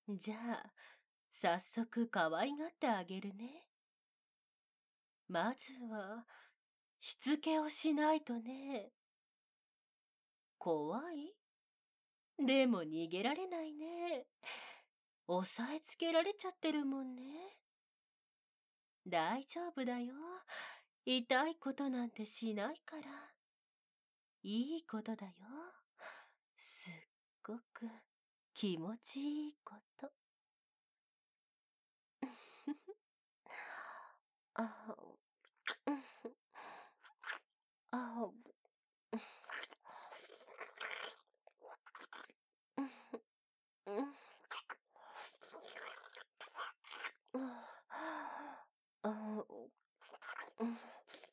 じゃあ、早速可愛がってあげるね。まずは、しつけをしないとね。怖い？でも逃げられないね。押さえつけられちゃってるもんね。大丈夫だよ。痛いことなんてしないから。いいことだよ。すっごく気持ちいいこと。あ、うん、あ、うん、うん、あ、うん、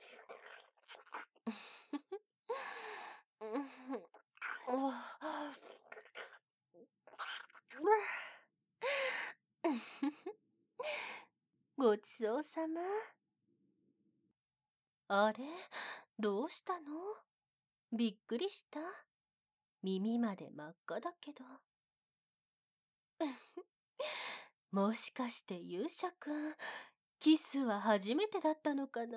ごちそうさま。あれ、どうしたの？びっくりした？耳まで真っ赤だけど。もしかして勇者くん、キスは初めてだったのかな？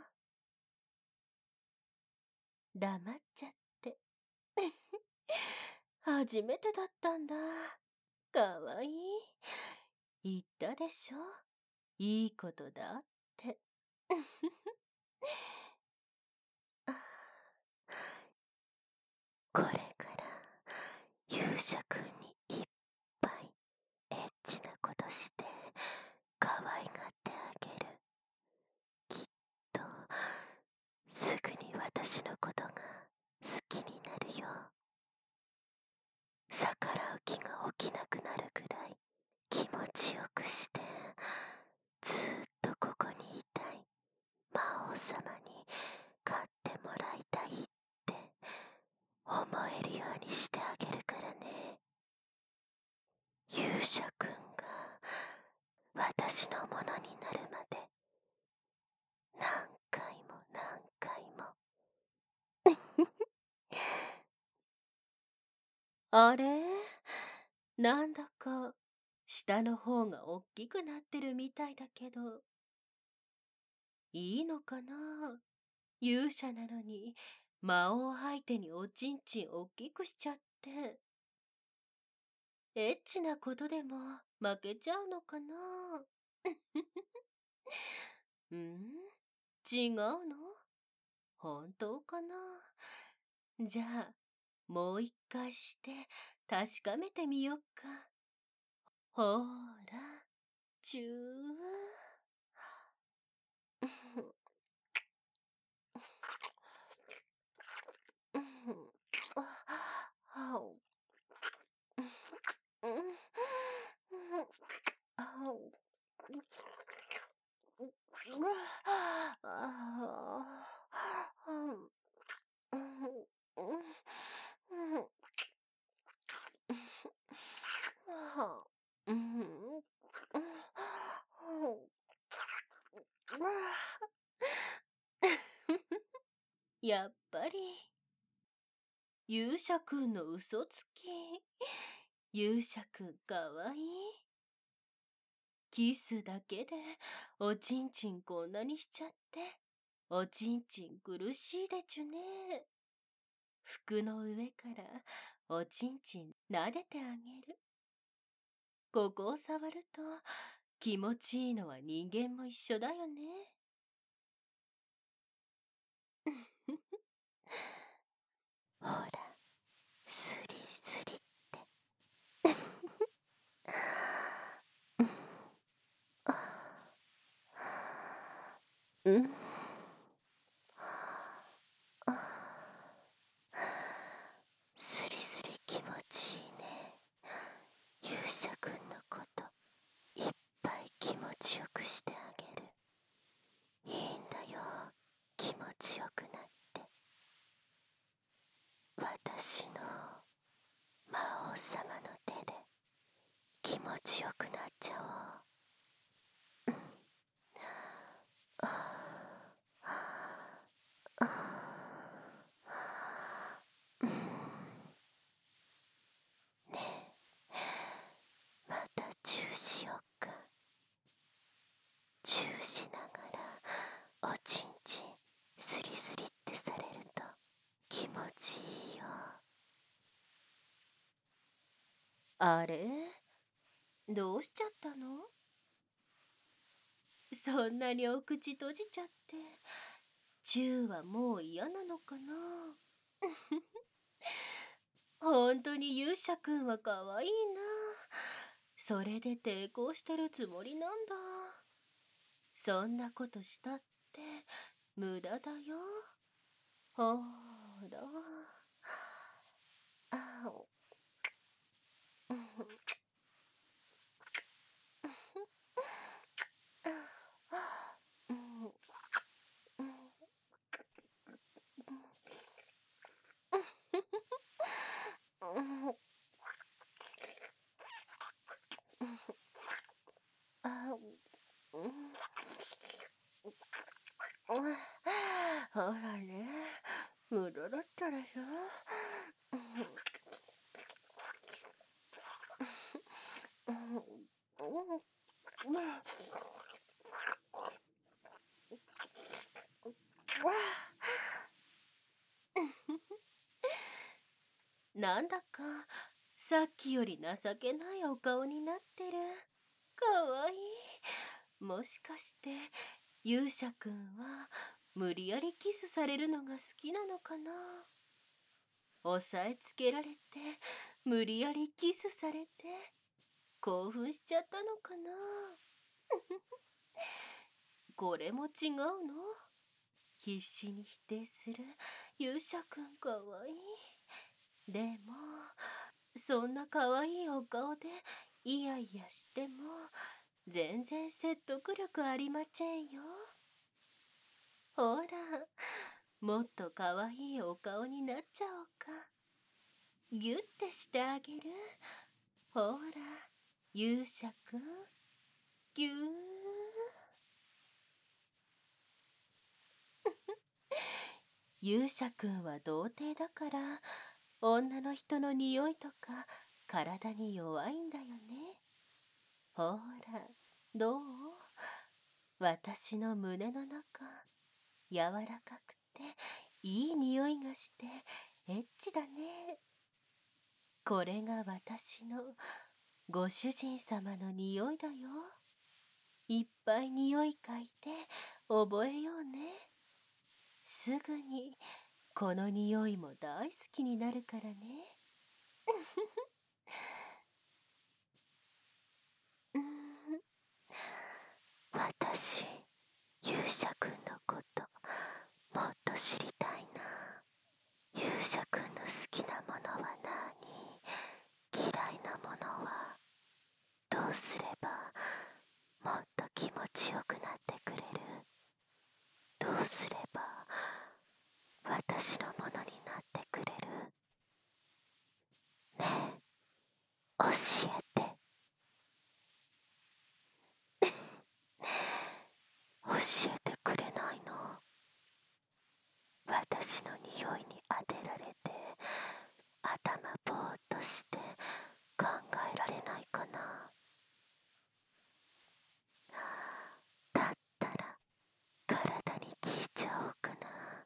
黙っちゃって。初めてだったんだ。かわいい。言ったでしょ。いいことだって。これから勇者くんにいっぱいエッチなことして可愛がってあげる。きっとすぐに私のことが好きになるよ。逆らう気が起きなくなるくらい気持ちよくしてずーっとここにいたい。魔王様に飼ってもらいたいって思えるようにしてあげるからね。勇者くんが私のものになるまで何回も何回も。あれ、なんだか下の方がおっきくなってるみたいだけど、いいのかな？勇者なのに魔王相手におちんちんおっきくしちゃって。エッチなことでも負けちゃうのかな？うん？違うの？本当かな？じゃあ、もう一回して確かめてみよっか。ほーら、チュー。やっぱり勇者くんの嘘つき。勇者くんかわいい。キスだけでおちんちんこんなにしちゃって、おちんちん苦しいでちゅね。服の上からおちんちん撫でてあげる。ここを触ると気持ちいいのは人間も一緒だよね。ほら、スリスリって。うん。スリスリ気持ちいいね。勇者くんのこといっぱい気持ちよくしてあげる。いいんだよ、気持ちよくなって。私の魔王様の手で気持ちよくなっちゃおう。ねえ、またあれ、どうしちゃったの？そんなにお口閉じちゃって、チューはもう嫌なのかな？ほんとに勇者くんはかわいいな。それで抵抗してるつもりなんだ。そんなことしたって無駄だよ。ほーら。あお。ほらね、無駄だったでしょ。なんだかさっきより情けないお顔になってる。かわいい。もしかして勇者くんは無理やりキスされるのが好きなのかな？押さえつけられて無理やりキスされて興奮しちゃったのかな？これも違うの？必死に否定する勇者くんかわいい。でもそんなかわいいお顔でイヤイヤしても全然説得力ありませんよ。ほら、もっとかわいいお顔になっちゃおうか。ギュッてしてあげる。ほら、勇者くん、ぎゅー。勇者くんは童貞だから女の人の匂いとか体に弱いんだよね。ほら、どう？私の胸の中、柔らかくていい匂いがしてエッチだね。これが私のご主人様の匂いだよ。いっぱい匂い嗅いで覚えようね。すぐにこの匂いも大好きになるからね。私、勇者くんのこともっと知りたいな。勇者くんの好きなものは何？嫌いなものは？どうすればもっと気持ちよくなってくれる？どうすれば私のものになってくれる？ねえ、教えて。教えてくれないの？私の匂いに当てられて頭ぼーっとして考えられないかな。だったら体に聞いちゃおうかな。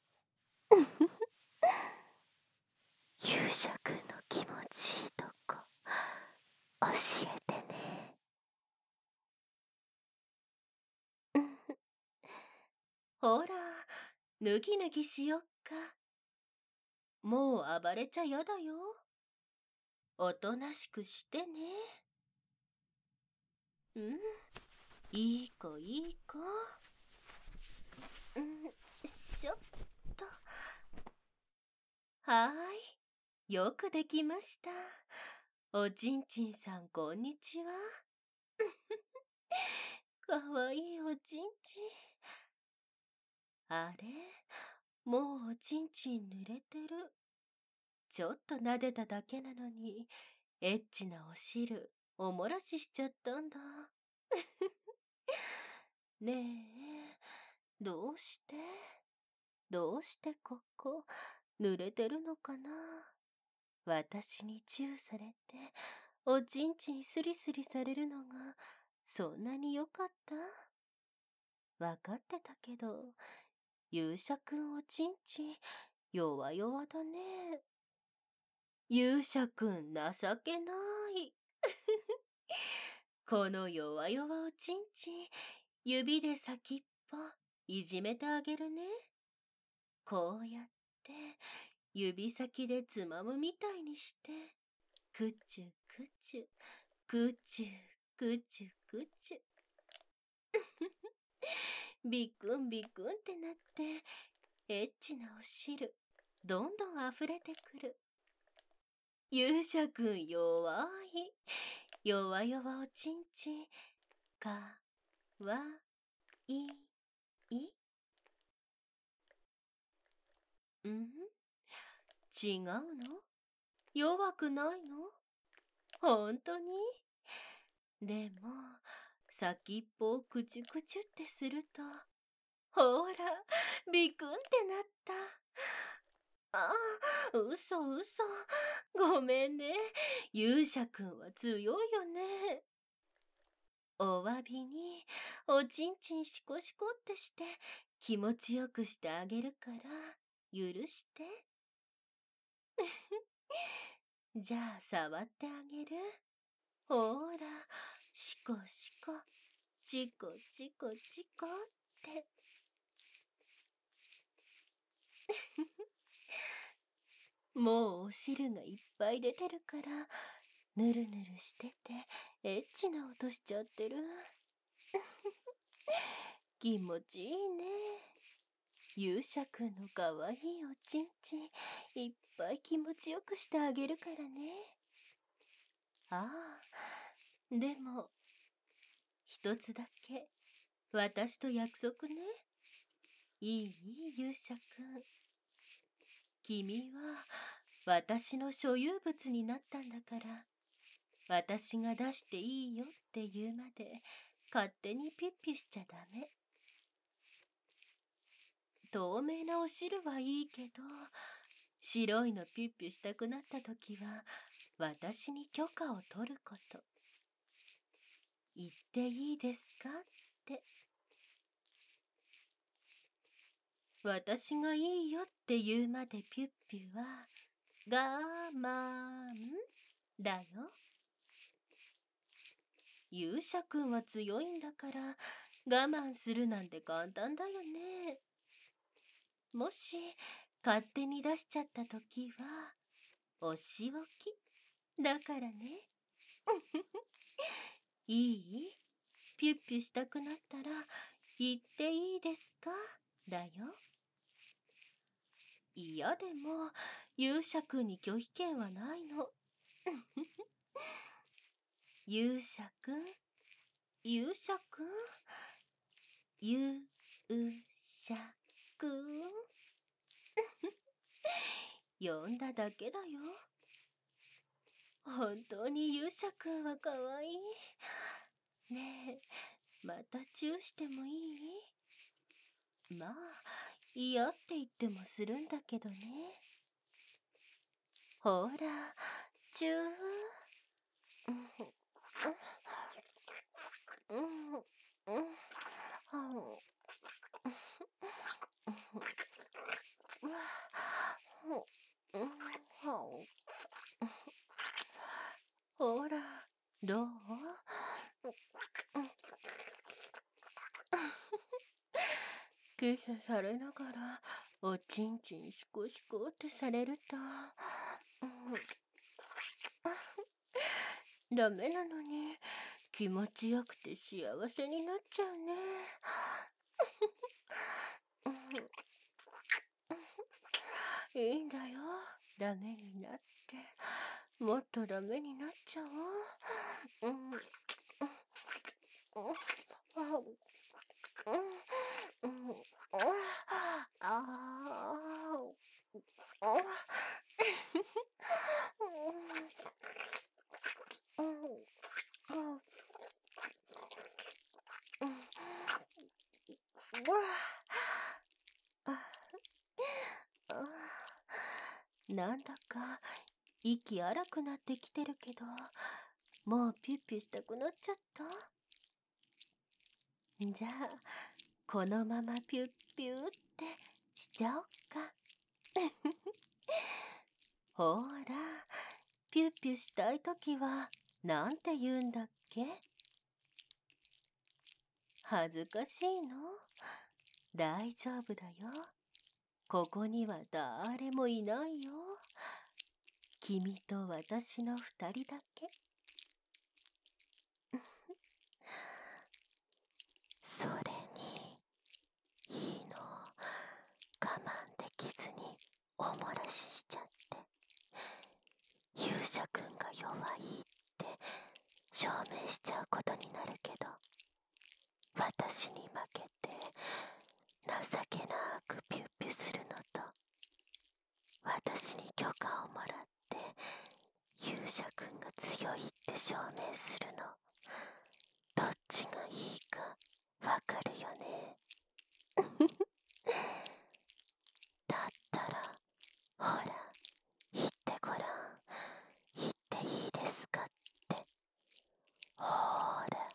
勇者くんの気持ちいいとこ教えてね。ほら、脱ぎ脱ぎしよっか。もう暴れちゃやだよ。おとなしくしてね。うん、いい子いい子。しょっと。はーい。よくできました。おちんちんさんこんにちは。かわいいおちんちん。あれ、もうおちんちん濡れてる。ちょっと撫でただけなのに、エッチなお汁、おもらししちゃったんだ。ねえ、どうしてどうしてここ、濡れてるのかな？私にチューされて、おちんちんスリスリされるのが、そんなによかった？わかってたけど、勇者くんおちんちん、弱々だね。勇者くん情けない。 この弱々おちんちん、指で先っぽいじめてあげるね。こうやって指先でつまむみたいにして、くちゅくちゅ、くちゅくちゅくちゅ。ビクンビクンってなって、エッチなお汁、どんどん溢れてくる。勇者くん弱い。弱々おちんちん、かわいい。ん違うの？弱くないの？ほんとに？でも、先っぽをくちゅくちゅってすると、ほら、ビクンってなった。ああ、嘘嘘。ごめんね。勇者くんは強いよね。お詫びに、おちんちんシコシコってして気持ちよくしてあげるから、許して。じゃあ、触ってあげる。ほーら、シコシコ、チコチコチコって。もうお汁がいっぱい出てるから、ぬるぬるしてて、エッチな音しちゃってる。気持ちいいね。勇者くんのかわいいおちんちん、いっぱい気持ちよくしてあげるからね。ああ、でも、一つだけ、私と約束ね。いい勇者くん。君は、私の所有物になったんだから、私が出していいよって言うまで、勝手にピッピしちゃダメ。透明なお汁はいいけど、白いのピッピしたくなった時は、私に許可を取ること。言っていいですかって。私がいいよって言うまでピュッピュは、我慢だよ。勇者くんは強いんだから、我慢するなんて簡単だよね。もし、勝手に出しちゃった時は、お仕置き。だからね。いい？ピュッピュしたくなったら、言っていいですかだよ。いやでも、勇者くんに拒否権はないの。勇者くん勇者くん勇者くん呼んだだけだよ。本当に勇者くんはかわいい。ねえ、またチューしてもいい？まあ、嫌って言ってもするんだけどね。ほら、チュー。ほら、どう？キスされながら、おちんちんシコシコってされると、ダメなのに気持ちよくて幸せになっちゃうね。いいんだよ。ダメになって。もっとダメになっちゃおう。なんだか息荒くなってきてるけど、もうピュッピュしたくなっちゃった。じゃあ、このままピュッピュってしちゃおっか。ほら、ピュッピュしたいときは、なんて言うんだっけ？ 恥ずかしいの？大丈夫だよ。ここには誰もいないよ。君と私の二人だけ。それに、いいの。我慢できずにおもらししちゃって。勇者くんが弱いって証明しちゃうことになるけど、私に負けて情けなくピュッピュするのと、私に許可をもらって勇者くんが強いって証明するの、どっちがいいかわかるよね。だったらほら言ってごらん、言っていいですかって。ほーら。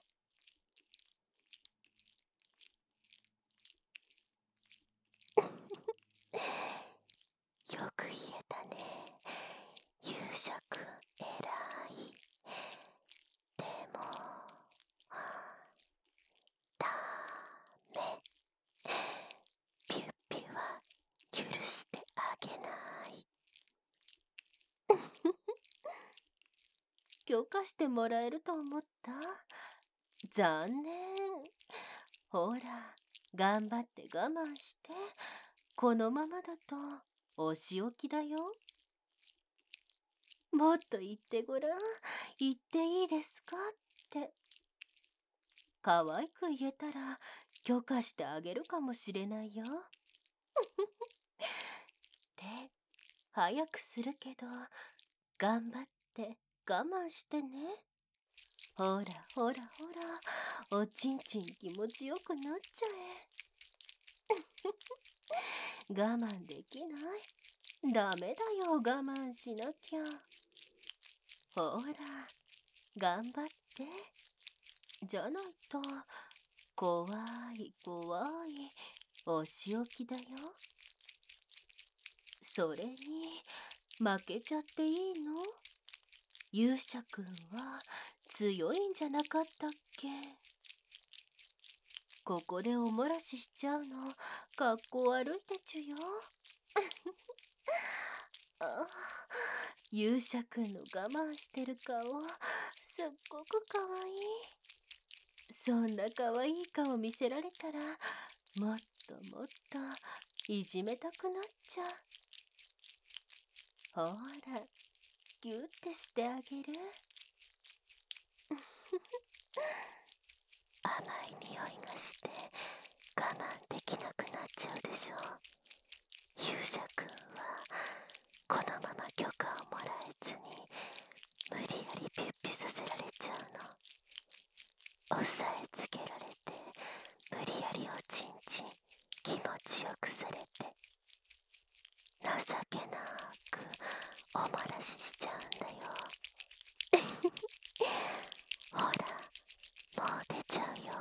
よく言えたね。勇者くん偉い。でもダメ。ピュッピュは許してあげない。許可してもらえると思った？残念。ほら、頑張って我慢して。このままだとお仕置きだよ。もっと言ってごらん。言っていいですかって。可愛く言えたら許可してあげるかもしれないよ。で、早くするけど、頑張って我慢してね。ほらほらほら、おちんちん気持ちよくなっちゃえ。我慢できない？ダメだよ、我慢しなきゃ。ほら、頑張って。じゃないと、怖い怖いお仕置きだよ。それに、負けちゃっていいの？勇者くんは強いんじゃなかったっけ？ここでおもらししちゃうの、かっこ悪いでちゅよ。あ、勇者くんの我慢してる顔、すっごくかわいい。そんなかわいい顔見せられたら、もっともっといじめたくなっちゃう。ほら、ギュッてしてあげる。甘い匂いがして我慢できなくなっちゃうでしょ。勇者くんはこのまま許可をもらえずに無理やりピュッピュさせられちゃうの。押さえつけられて無理やりおちんちん気持ちよくされて、情けなくおもらししちゃうんだよ。ほら、もう出ちゃうよ。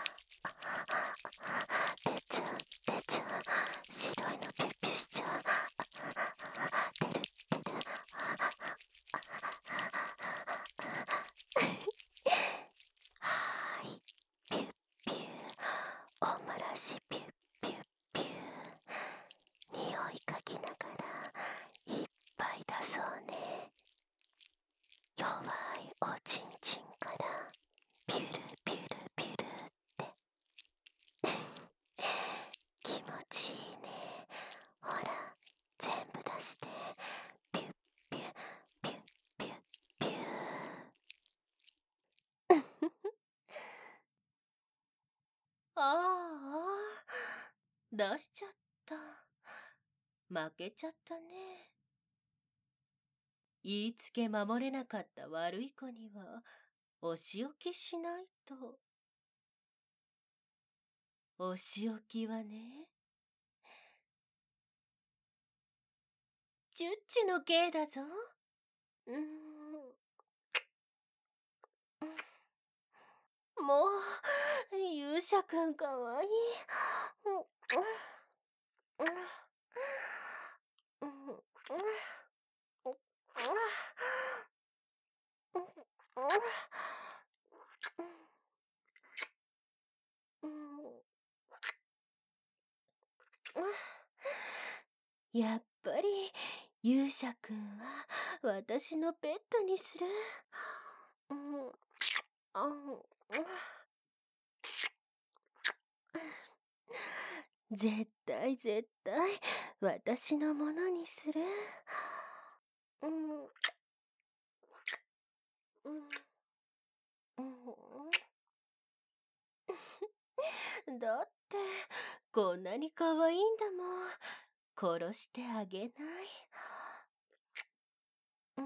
出ちゃう出ちゃう、白いのピュッピュしちゃう。出る出る。はーい、ピュッピュおもらしピュッピュッピュ匂いかきながらいっぱい出そうね。弱いおちんちんからピュルピュルピュルって気持ちいいね。ほら、全部出してピュッピュッピュッピュッピュー。ああ、出しちゃった。負けちゃったね。言いつけ守れなかった悪い子にはお仕置きしないと。お仕置きはね、チュッチュの刑だぞ。うーん、もう、勇者くんかわいい。 やっぱり勇者くんは私のペットにする。うん、あん、絶対絶対私のものにする。うん、うん、うん。だって、こんなに可愛いんだもん。殺してあげない。うん、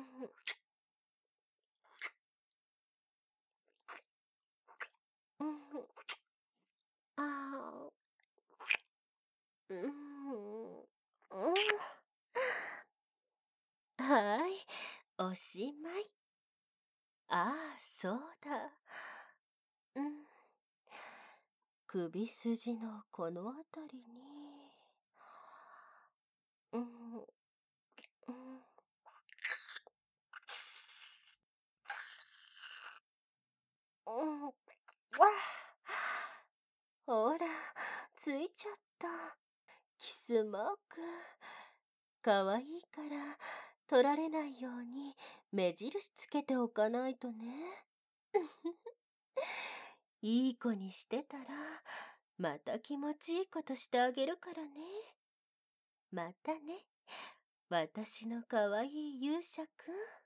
うん、あー、うん、うん。はい、おしまい。ああ、そうだ。うん。首筋のこの辺りに。うん、うん、うん。わあ、ほら、ついちゃった。キスマーク。かわいいから取られないように目印つけておかないとね。いい子にしてたらまた気持ちいいことしてあげるからね。またね、私のかわいい勇者くん。